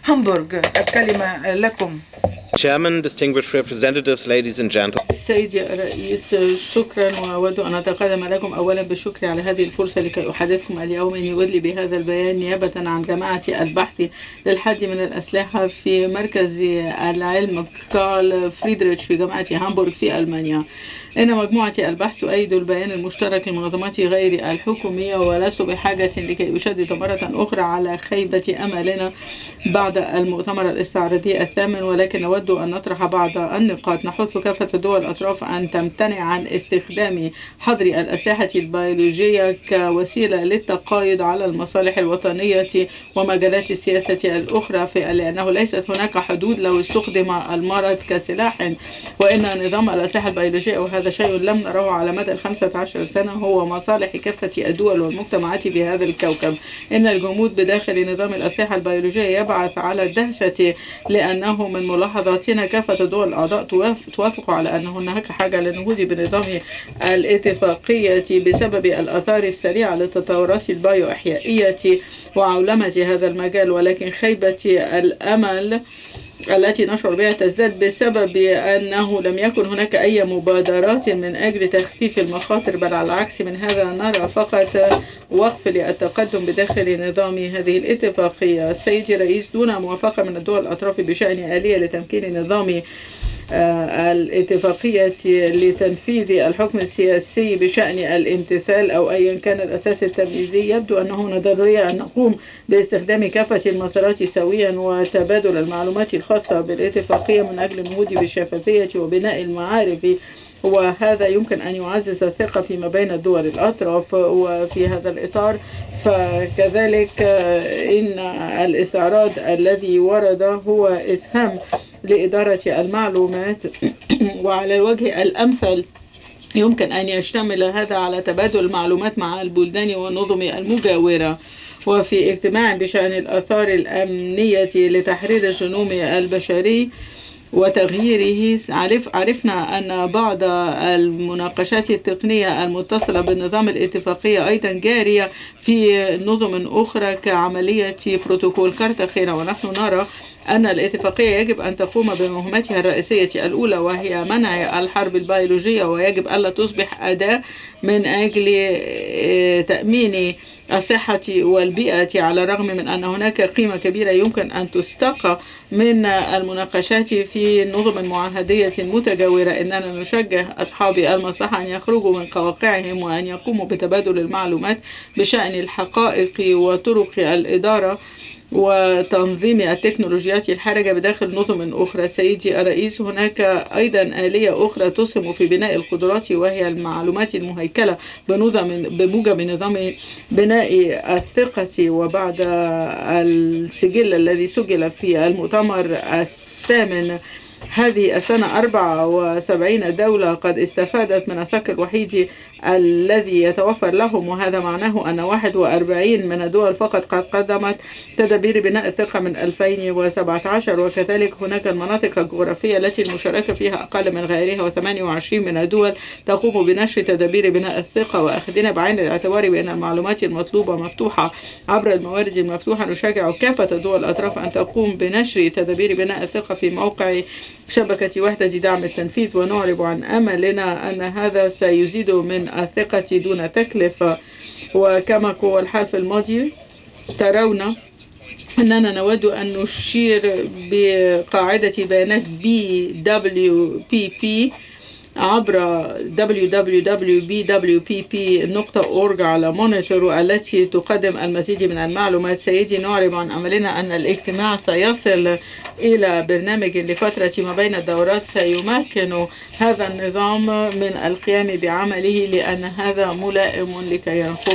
هامبورغ، الكلمة لكم. Chairman, distinguished representatives, ladies and gentlemen. سيدي الرئيس، شكرا، وأود أن أتقدم لكم أولا بالشكر على هذه الفرصة لكي أحدثكم اليوم إني أدلي بهذا البيان نيابة عن جماعة البحث للحد من الأسلحة في مركز العلم كارل فريدريتش في جامعة هامبورغ في ألمانيا. إن مجموعة البحث تؤيد البيان المشترك للمنظمات غير الحكومية، ولست بحاجة لكي أشدد مرة أخرى على خيبة أملنا بعد المؤتمر الاستعراضي الثامن، ولكن نود أن نطرح بعض النقاط. نحث كافة الدول الأطراف أن تمتنع عن استخدام حظر الأسلحة البيولوجية كوسيلة للتقايض على المصالح الوطنية ومجالات السياسة الأخرى، لأنه ليست هناك حدود لو استخدم المرض كسلاح، وإن نظام الأسلحة البيولوجية، وهذا شيء لم نره على مدى 15 سنة، هو مصالح كافة الدول والمجتمعات في هذا الكوكب. إن الجمود بداخل نظام الأسلحة البيولوجية يبعث على الدهشة، لأنه من ملاحظاتنا كافة الدول الأعضاء توافق على أن هناك حاجة للنهوض بنظام الاتفاقية بسبب الآثار السريعة للتطورات البيوإحيائية وعولمة هذا المجال، ولكن خيبة الأمل التي نشعر بها تزداد بسبب أنه لم يكن هناك أي مبادرات من أجل تخفيف المخاطر، بل على العكس من هذا نرى فقط وقف للتقدم بداخل نظام هذه الاتفاقية. السيد الرئيس، دون موافقة من الدول الأطراف بشأن آلية لتمكين نظام الاتفاقية لتنفيذ الحكم السياسي بشأن الامتثال أو أيا كان الأساس التمييزي، يبدو أنه ضروري أن نقوم باستخدام كافة المسارات سويا وتبادل المعلومات الخاصة بالاتفاقية من أجل النهوض بالشفافية وبناء المعارف، وهذا يمكن أن يعزز الثقة فيما بين الدول الأطراف. وفي هذا الإطار فكذلك إن الاستعراض الذي ورد هو إسهام لإدارة المعلومات وعلى الوجه الأمثل يمكن أن يشتمل هذا على تبادل المعلومات مع البلدان والنظم المجاورة. وفي اجتماع بشأن الآثار الأمنية لتحرير الجنوم البشري وتغييره، عرفنا أن بعض المناقشات التقنية المتصلة بالنظام الاتفاقية أيضا جارية في نظم أخرى كعملية بروتوكول كارتاخينا، ونحن نرى أن الاتفاقية يجب أن تقوم بمهمتها الرئيسية الأولى، وهي منع الحرب البيولوجية، ويجب ألا تصبح أداة من أجل تأمين الصحة والبيئة، على الرغم من أن هناك قيمة كبيرة يمكن أن تستقى من المناقشات في نظم معاهدية متجاورة. إننا نشجع أصحاب المصلحة أن يخرجوا من قواقعهم وأن يقوموا بتبادل المعلومات بشأن الحقائق وطرق الإدارة وتنظيم التكنولوجيات الحرجة بداخل نظم أخرى. سيدي الرئيس، هناك أيضا آلية أخرى تسهم في بناء القدرات، وهي المعلومات المهيكلة بموجب نظام بناء الثقة. وبعد السجل الذي سجل في المؤتمر الثامن هذه السنة 74 دولة قد استفادت من الصك الوحيد الذي يتوفر لهم، وهذا معناه أن 41 من الدول فقط قد قدمت تدابير بناء الثقة من 2017. وكذلك هناك المناطق الجغرافية التي المشاركة فيها أقل من غيرها، و28 من الدول تقوم بنشر تدابير بناء الثقة. وأخذنا بعين الاعتبار بأن المعلومات المطلوبة مفتوحة عبر الموارد المفتوحة، نشجع كافة الدول الأطراف أن تقوم بنشر تدابير بناء الثقة في موقع شبكة وحدة دعم التنفيذ، ونعرب عن أملنا أن هذا سيزيد من الثقة دون تكلفة. وكما هو الحال في الماضي، ترون أننا نود أن نشير بقاعدة بيانات BWPP عبر www.bwpp.org على مونيتور التي تقدم المزيد من المعلومات. سيدي، نعلم عن أملنا أن الاجتماع سيصل إلى برنامج لفترة ما بين الدورات سيمكن هذا النظام من القيام بعمله، لأن هذا ملائم لكي ينقوم